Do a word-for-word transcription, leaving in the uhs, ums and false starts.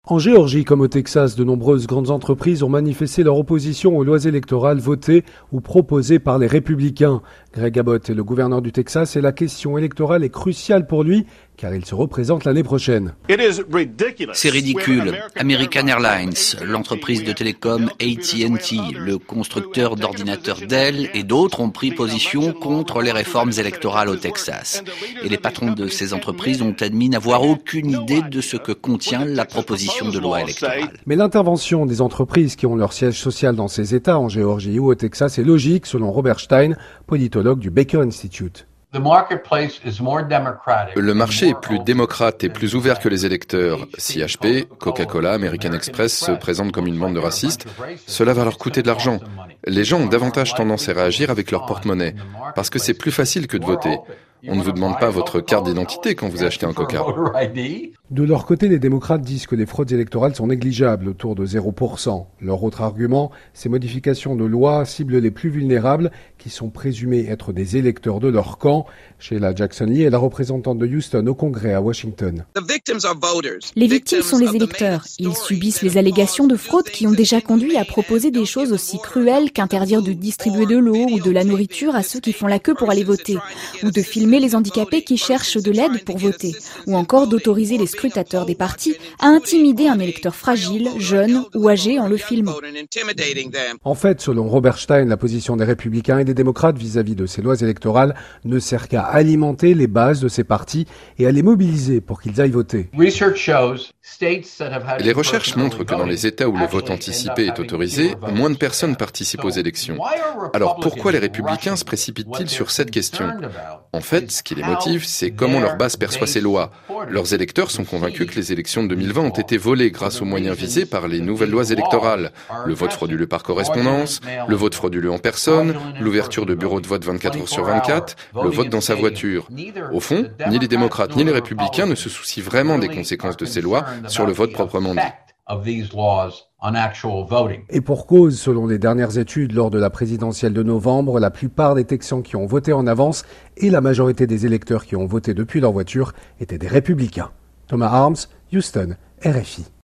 En Géorgie, comme au Texas, de nombreuses grandes entreprises ont manifesté leur opposition aux lois électorales votées ou proposées par les républicains. Greg Abbott est le gouverneur du Texas et la question électorale est cruciale pour lui car il se représente l'année prochaine. C'est ridicule. American Airlines, l'entreprise de télécom A T and T, le constructeur d'ordinateurs Dell et d'autres ont pris position contre les réformes électorales au Texas. Et les patrons de ces entreprises ont admis n'avoir aucune idée de ce que contient la proposition de loi électorale. Mais l'intervention des entreprises qui ont leur siège social dans ces États, en Géorgie ou au Texas, est logique, selon Robert Stein, politologue du Baker Institute. Le marché est plus démocrate et plus ouvert que les électeurs. Si H P, Coca-Cola, American Express se présentent comme une bande de racistes, cela va leur coûter de l'argent. Les gens ont davantage tendance à réagir avec leur porte-monnaie, parce que c'est plus facile que de voter. On ne vous demande pas votre carte d'identité quand vous achetez un Coca. De leur côté, les démocrates disent que les fraudes électorales sont négligeables, autour de zéro pour cent. Leur autre argument, ces modifications de loi ciblent les plus vulnérables, qui sont présumés être des électeurs de leur camp. Sheila Jackson Lee est la représentante de Houston au Congrès à Washington. Les victimes sont les électeurs. Ils subissent les allégations de fraude qui ont déjà conduit à proposer des choses aussi cruelles qu'interdire de distribuer de l'eau ou de la nourriture à ceux qui font la queue pour aller voter, ou de filmer les handicapés qui cherchent de l'aide pour voter, ou encore d'autoriser les scrutateurs des partis à intimider un électeur fragile, jeune ou âgé en le filmant. En fait, selon Robert Stein, la position des républicains et des démocrates vis-à-vis de ces lois électorales ne sert qu'à alimenter les bases de ces partis et à les mobiliser pour qu'ils aillent voter. Les recherches montrent que dans les États où le vote anticipé est autorisé, moins de personnes participent aux élections. Alors pourquoi les républicains se précipitent-ils sur cette question ? En fait, ce qui les motive, c'est comment leur base perçoit ces lois. Leurs électeurs sont convaincus que les élections de deux mille vingt ont été volées grâce aux moyens visés par les nouvelles lois électorales. Le vote frauduleux par correspondance, le vote frauduleux en personne, l'ouverture de bureaux de vote vingt-quatre heures sur vingt-quatre, le vote dans sa voiture. Au fond, ni les démocrates ni les républicains ne se soucient vraiment des conséquences de ces lois sur le vote proprement dit. Et pour cause, selon les dernières études lors de la présidentielle de novembre, la plupart des Texans qui ont voté en avance et la majorité des électeurs qui ont voté depuis leur voiture étaient des républicains. Thomas Arms, Houston, R F I.